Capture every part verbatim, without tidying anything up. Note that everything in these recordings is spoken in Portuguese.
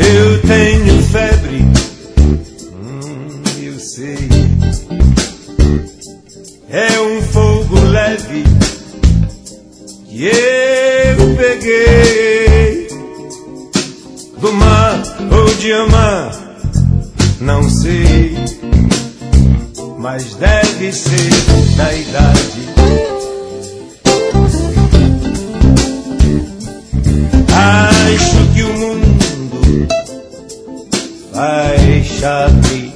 Eu tenho febre, hum, eu sei. É um fogo leve que eu peguei do mar ou de amar, não sei, mas deve ser da idade. Acho que o mundo vai chave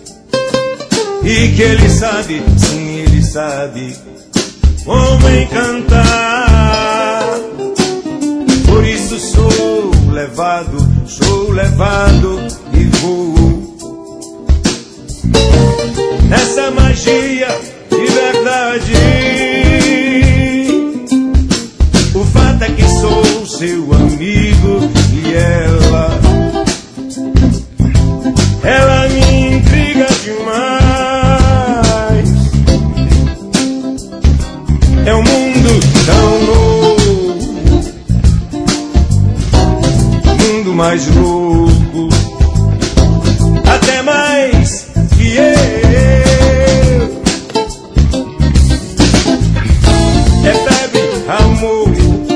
e que ele sabe, sim, ele sabe como encantar. Por isso sou levado, sou levado e vou nessa magia de verdade. O fato é que sou seu amigo e ela, ela me intriga demais. É um mundo tão novo, mundo mais louco, até mais que eu. É febre, amor,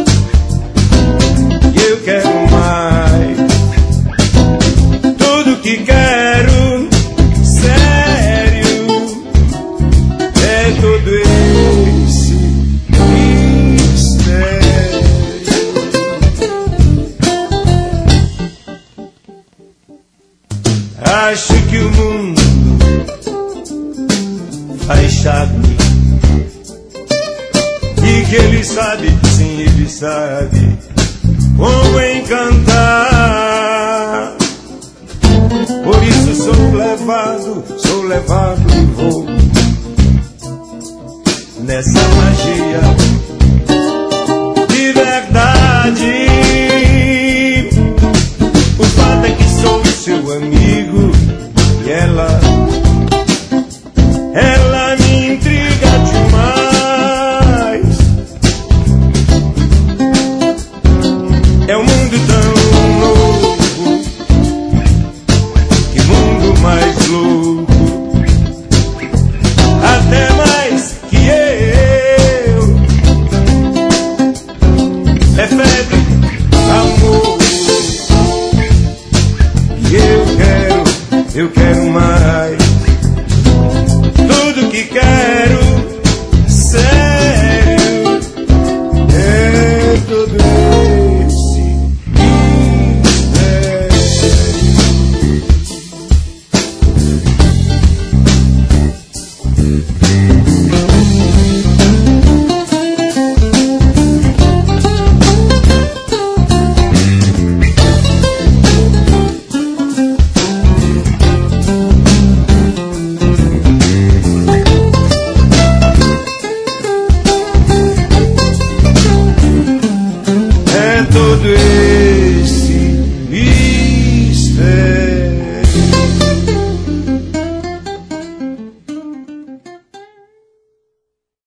e eu quero mais. Tudo que quero, sério, é todo esse mistério. Acho que o mundo faz chave e que ele sabe, sim, ele sabe como encantar. Por isso sou levado, sou levado e vou nessa magia de verdade. O fato é que sou seu amigo e ela, ela me intriga demais. É um mundo tão novo, que mundo mais louco, até mais que eu. É febre, amor, e eu quero, eu quero mais.